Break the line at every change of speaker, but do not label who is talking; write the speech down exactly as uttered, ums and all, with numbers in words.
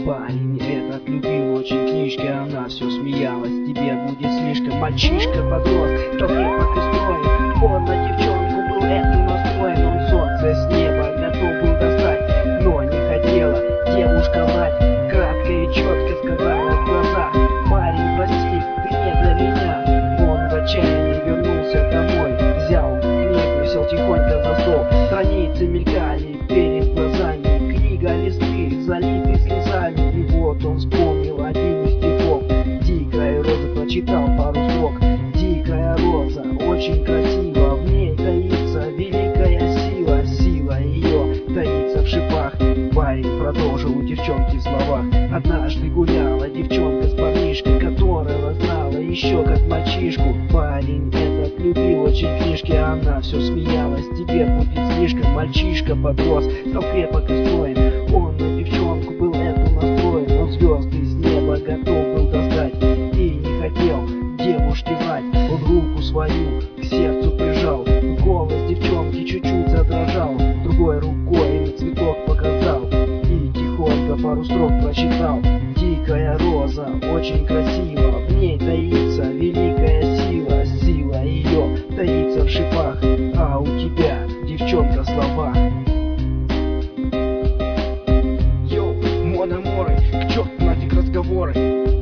Парень этот любил очень книжки, она все смеялась. Тебе будет слишком, мальчишка подрос, то крепок и строен. Он на девчонку был эту настроен. Он солнце с неба готов был достать, но не хотела девушка врать. Кратко и четко сказала в глаза: парень, прости, ты не для меня. Он в отчаянии вернулся домой, взял книгу, сел тихонько за стол. Страницы мелькали перед глазами, книга листы залиты слезами. И вот он вспомнил один из стихов. Дикая роза, прочитал пару строк. Дикая роза, очень красива, в ней таится великая сила. Сила ее таится в шипах. Парень продолжил у девчонки в словах. Однажды гуляла девчонка с парнишкой, которого знала еще как мальчишку. Парень этот любил очень книжки, она все смеялась. Тебе будет слишком, мальчишка подрос, стал крепок и строен. Он на девчонку был эту настроен. Он звезды с неба готов был достать и не хотел девушке врать. Он руку свою к сердцу прижал, голос девчонки чуть-чуть задрожал. Другой рукой ему цветок показал и тихонько пару строк прочитал. Дикая роза, очень красива, в ней таится великая сила. Сила ее таится в шипах, а у тебя, девчонка, слова.
Йоу, мон аморы, к черту нафиг разговоры.